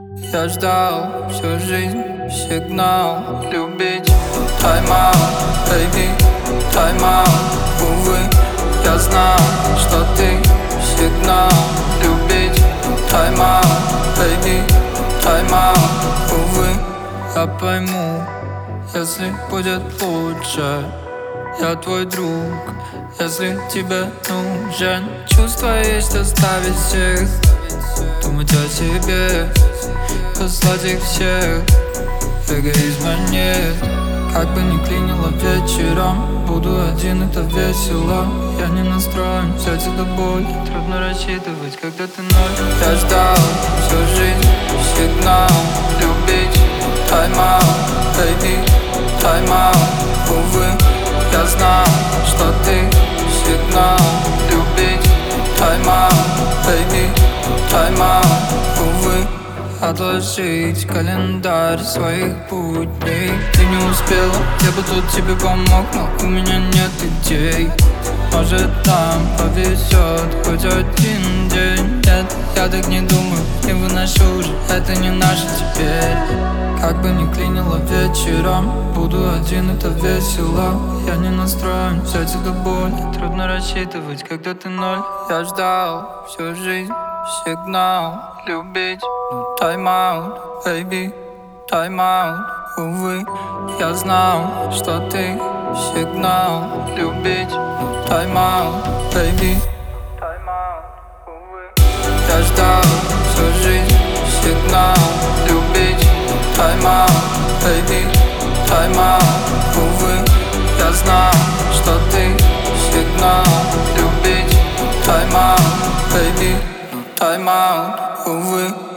Я ждал всю жизнь сигнал любить. Тайм-аут, baby, тайм-аут. Увы, я знал, что ты сигнал любить. Тайм-аут, baby, тайм-аут. Увы, я пойму, если будет лучше. Я твой друг, если тебе нужен. Чувство есть оставить всех, думать о себе, послать их всех. Эгоизма нет, как бы ни клинило вечером. Буду один, это весело. Я не настроен взять эту боль. Трудно рассчитывать, когда ты ноль. Я ждал всю жизнь сигнал любить. Тайм-аут, baby, тайм-аут. Увы, я знал, что ты сигнал любить. Тайм-аут, baby, тайм-аут. Увы, отложить календарь своих будней. Ты не успела, я бы тут тебе помог, но у меня нет идей. Может, там повезет хоть один день. Нет, я так не думаю, не выношу уже, это не наше теперь. Как бы ни клинило вечером, буду один, это весело. Я не настроен взять эту боль. Трудно рассчитывать, когда ты ноль. Я ждал всю жизнь сигнал любить. Тайм-аут, baby, тайм-аут. Увы, я знал, что ты сигнал любить. Тайм-аут, baby, тайм-аут. Увы, я ждал всю жизнь сигнал любить. Тайм-аут, baby, тайм-аут. Увы, я знал, что ты сигнал любить. Тайм-аут, baby, тайм-аут. Увы.